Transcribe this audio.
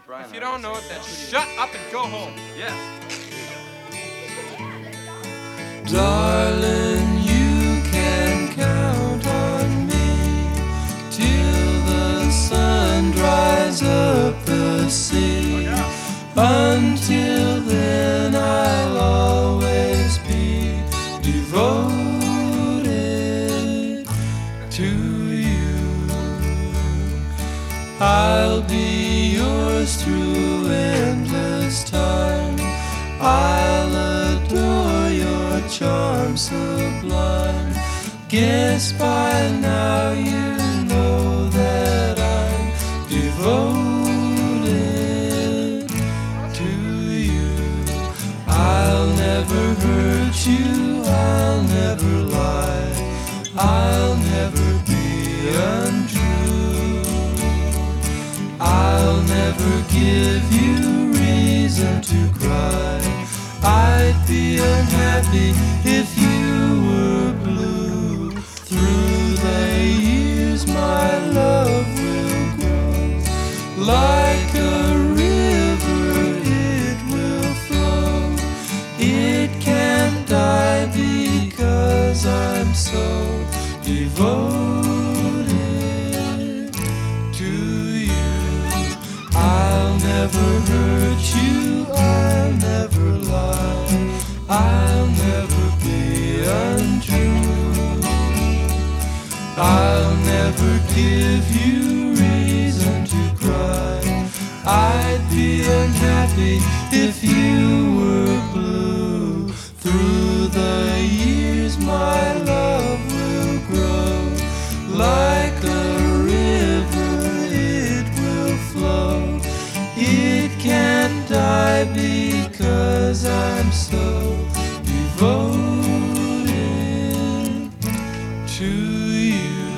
If you don't know it, then shut up and go home. Yes. Darling, you can count on me till the sun dries up the sea. Until then, I'll always be devoted to you. I'll be yours through endless time. I'll adore your charm sublime. Guess by now you know that I'm devoted to you. I'll never hurt you, I'll never lie, I'll never be untrue. I'll never give you reason to cry. I'd be unhappy if you were blue. Through the years my love will grow. Like a river it will flow. It can't die because I'm so devoted to you. I'll never hurt you, I'll never lie, I'll never be untrue. I'll never give you reason to cry. I'd be unhappy if you were blue. Through the years my love will grow. Like a river it will flow. It can't die because I'm so devoted to you.